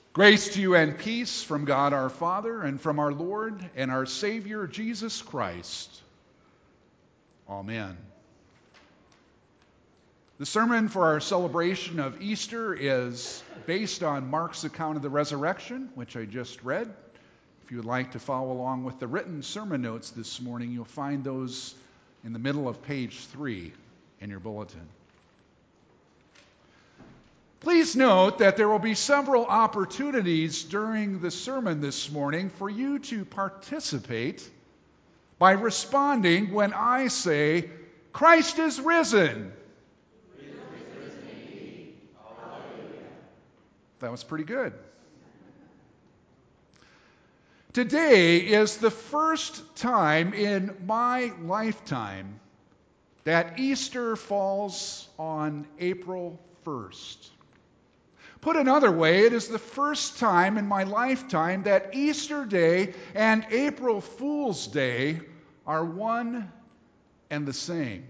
Grace to you and peace from God our Father and from our Lord and our Savior Jesus Christ. Amen. The sermon for our celebration of Easter is based on Mark's account of the resurrection, which I just read. If you would like to follow along with the written sermon notes this morning, you'll find those in the middle of page 3 in your bulletin. Please note that there will be several opportunities during the sermon this morning for you to participate by responding when I say, Christ is risen. That was pretty good. Today is the first time in my lifetime that Easter falls on April 1st. Put another way, it is the first time in my lifetime that Easter Day and April Fool's Day are one and the same.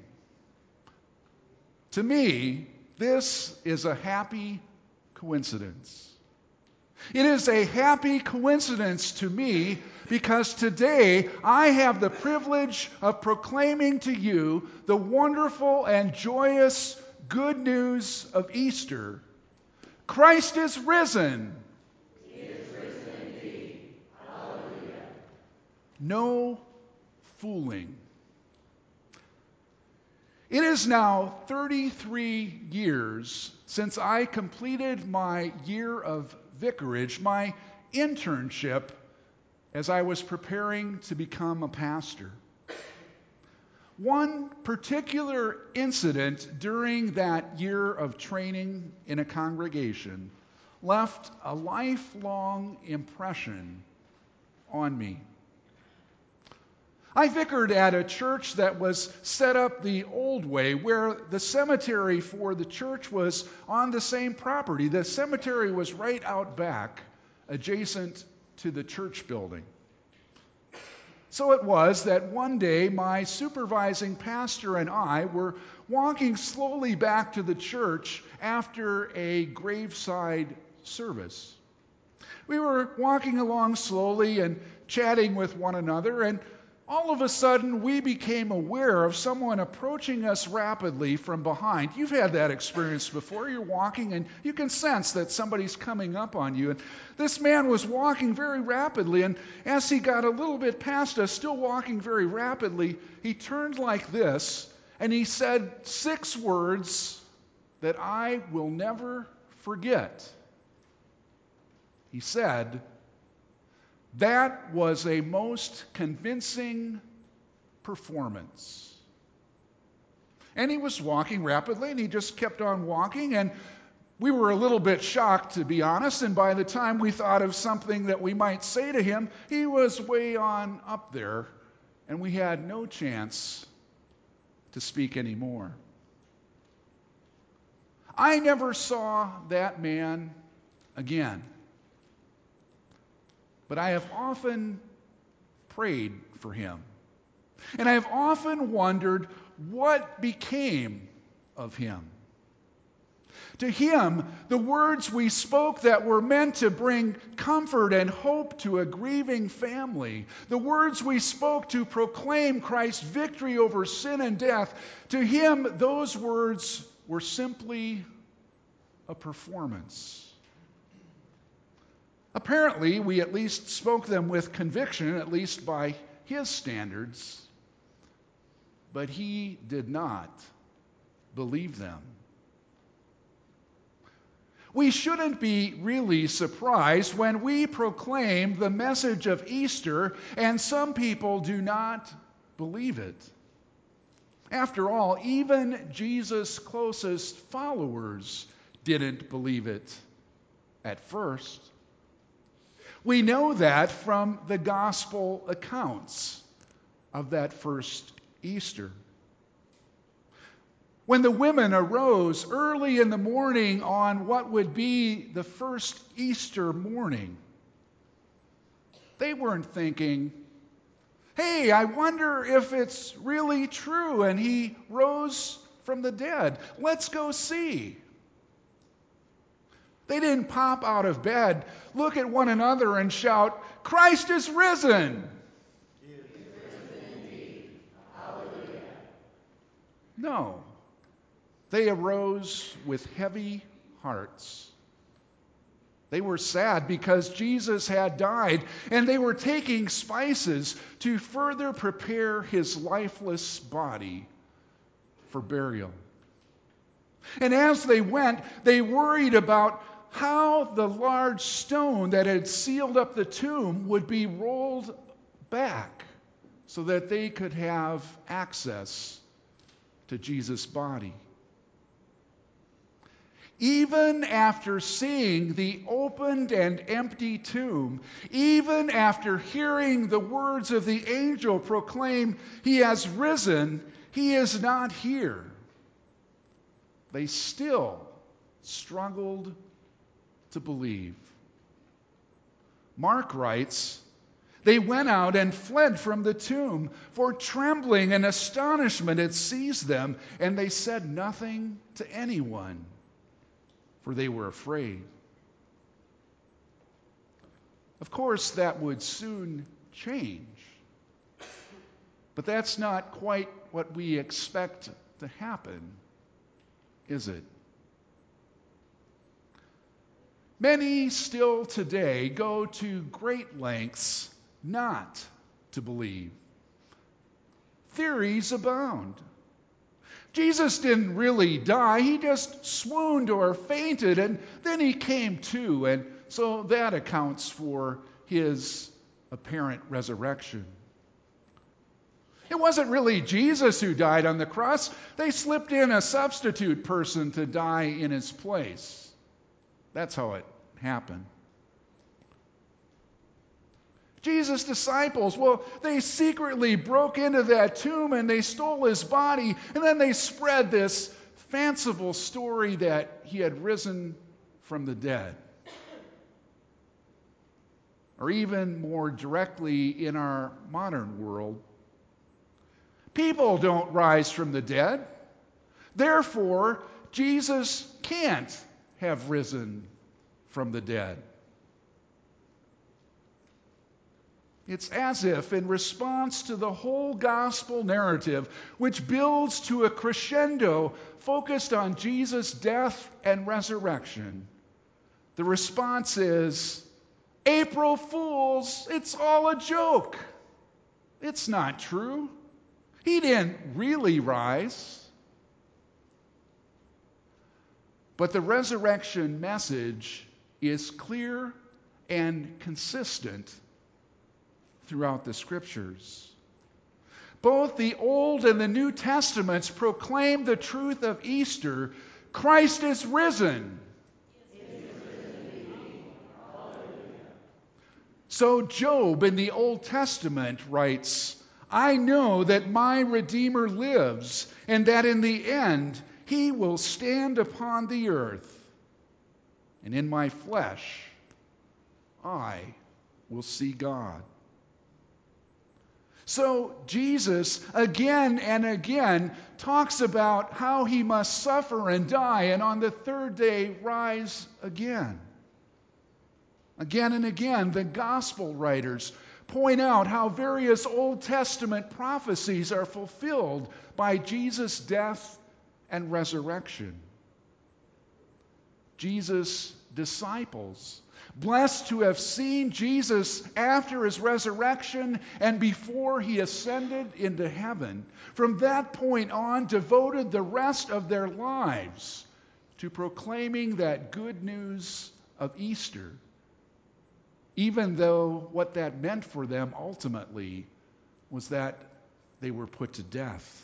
To me, this is a happy coincidence. It is a happy coincidence to me because today I have the privilege of proclaiming to you the wonderful and joyous good news of Easter. Christ is risen. He is risen indeed. Hallelujah. No fooling. It is now 33 years since I completed my year of vicarage, my internship, as I was preparing to become a pastor. One particular incident during that year of training in a congregation left a lifelong impression on me. I vicared at a church that was set up the old way, where the cemetery for the church was on the same property. The cemetery was right out back, adjacent to the church building. So it was that one day my supervising pastor and I were walking slowly back to the church after a graveside service. We were walking along slowly and chatting with one another, and all of a sudden we became aware of someone approaching us rapidly from behind. You've had that experience before. You're walking and you can sense that somebody's coming up on you. And this man was walking very rapidly, and as he got a little bit past us, still walking very rapidly, he turned like this and he said 6 words that I will never forget. He said, "That was a most convincing performance." And he was walking rapidly, and he just kept on walking, and we were a little bit shocked, to be honest, and by the time we thought of something that we might say to him, he was way on up there, and we had no chance to speak anymore. I never saw that man again. But I have often prayed for him. And I have often wondered what became of him. To him, the words we spoke that were meant to bring comfort and hope to a grieving family, the words we spoke to proclaim Christ's victory over sin and death, to him, those words were simply a performance. Apparently, we at least spoke them with conviction, at least by his standards, but he did not believe them. We shouldn't be really surprised when we proclaim the message of Easter and some people do not believe it. After all, even Jesus' closest followers didn't believe it at first. We know that from the gospel accounts of that first Easter. When the women arose early in the morning on what would be the first Easter morning, they weren't thinking, hey, I wonder if it's really true and he rose from the dead. Let's go see. They didn't pop out of bed, look at one another, and shout, "Christ is risen!" He is risen indeed. Hallelujah. No. They arose with heavy hearts. They were sad because Jesus had died, and they were taking spices to further prepare his lifeless body for burial. And as they went, they worried about how the large stone that had sealed up the tomb would be rolled back so that they could have access to Jesus' body. Even after seeing the opened and empty tomb, even after hearing the words of the angel proclaim, "He has risen, he is not here," they still struggled to believe. Mark writes, "They went out and fled from the tomb, for trembling and astonishment had seized them, and they said nothing to anyone, for they were afraid." Of course, that would soon change. But that's not quite what we expect to happen, is it? Many still today go to great lengths not to believe. Theories abound. Jesus didn't really die. He just swooned or fainted, and then he came to, and so that accounts for his apparent resurrection. It wasn't really Jesus who died on the cross. They slipped in a substitute person to die in his place. That's how it happened. Jesus' disciples, well, they secretly broke into that tomb and they stole his body, and then they spread this fanciful story that he had risen from the dead. Or even more directly in our modern world, people don't rise from the dead. Therefore, Jesus can't have risen from the dead. It's as if, in response to the whole gospel narrative, which builds to a crescendo focused on Jesus' death and resurrection, the response is, "April Fools, it's all a joke. It's not true. He didn't really rise." But the resurrection message is clear and consistent throughout the Scriptures. Both the Old and the New Testaments proclaim the truth of Easter. Christ is risen. So Job in the Old Testament writes, "I know that my Redeemer lives, and that in the end he will stand upon the earth. And in my flesh I will see God." So Jesus again and again talks about how he must suffer and die and on the third day rise again. Again and again, the gospel writers point out how various Old Testament prophecies are fulfilled by Jesus' death and resurrection. Jesus' disciples, blessed to have seen Jesus after his resurrection and before he ascended into heaven, from that point on devoted the rest of their lives to proclaiming that good news of Easter, even though what that meant for them ultimately was that they were put to death.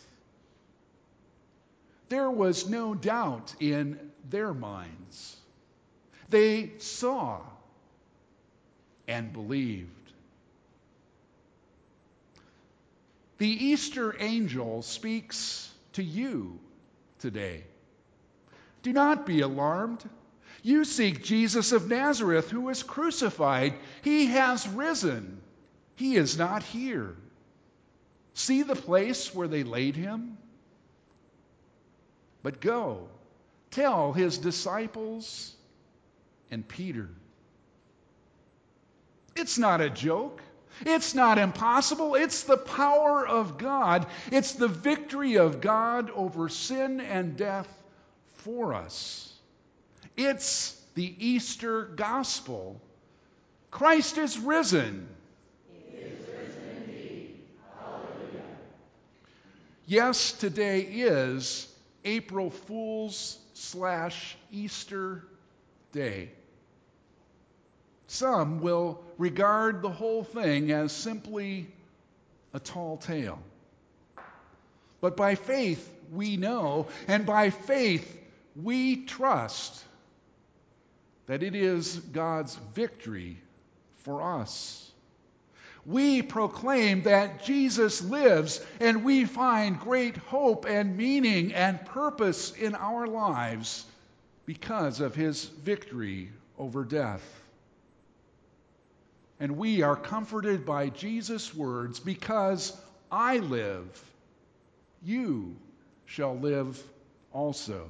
There was no doubt in their minds. They saw and believed. The Easter angel speaks to you today. Do not be alarmed. You seek Jesus of Nazareth, who was crucified. He has risen. He is not here. See the place where they laid him? But go, tell his disciples and Peter. It's not a joke. It's not impossible. It's the power of God. It's the victory of God over sin and death for us. It's the Easter gospel. Christ is risen. He is risen indeed. Hallelujah. Yes, today is April Fool's / Easter Day. Some will regard the whole thing as simply a tall tale. But by faith we know, and by faith we trust that it is God's victory for us. We proclaim that Jesus lives, and we find great hope and meaning and purpose in our lives because of his victory over death. And we are comforted by Jesus' words, because I live, you shall live also.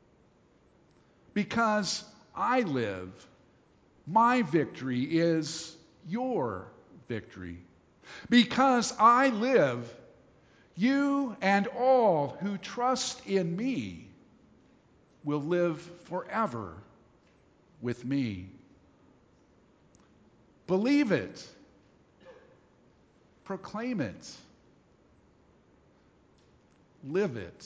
Because I live, my victory is your victory. Because I live, you and all who trust in me will live forever with me. Believe it. Proclaim it. Live it.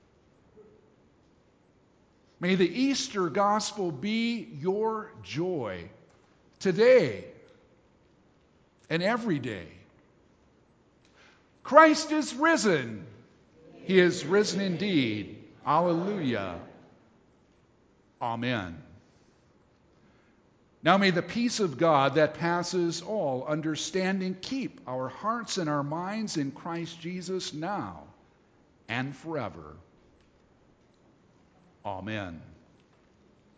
May the Easter gospel be your joy today and every day. Christ is risen. He is risen indeed. Alleluia. Amen. Now may the peace of God that passes all understanding keep our hearts and our minds in Christ Jesus now and forever. Amen.